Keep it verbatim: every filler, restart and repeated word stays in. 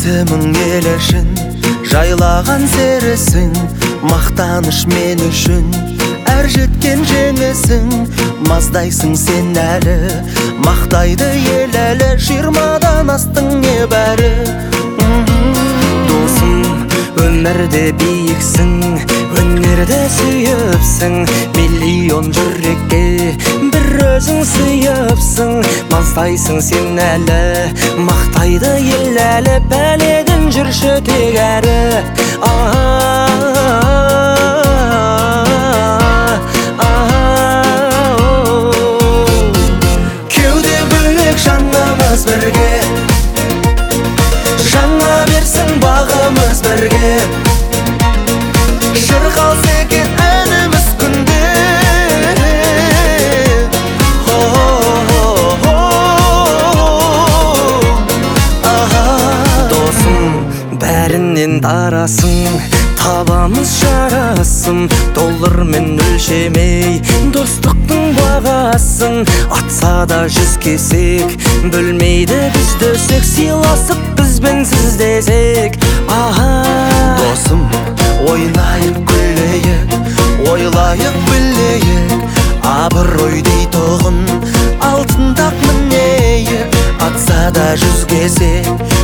мың елешін жайлаған серісің, мақтаныш мен үшін әр жеткен жеңісің. Маздайсың сен әлі, мақтайды ел әлі, жиырмадан астың небәрі. Досым, өмірде биіксің, өнерді сүйіпсің, миллион жүрекке бір өзің сүйіпсің. Маздайсың сен әлі, мақтайды ел әлі, бәледен жүрші тек әрі. Кеуде бөлек жанымыз бірге, жаңа берсін бағымыз бірге. Шырқалса екен әніміз күнде. Досым, бәрінен дарасың, табамыз жарасын, доллармен өлшемей достықтың бағасын. Атса да жүз кесек, бөлмейді бізді өсек, сыйласып бізбен сіз десек. Досым, ойнайық күлейік, ойлайық білейік, абырой дейтұғын алтын тақ мінейік. Атса да жүз кесек,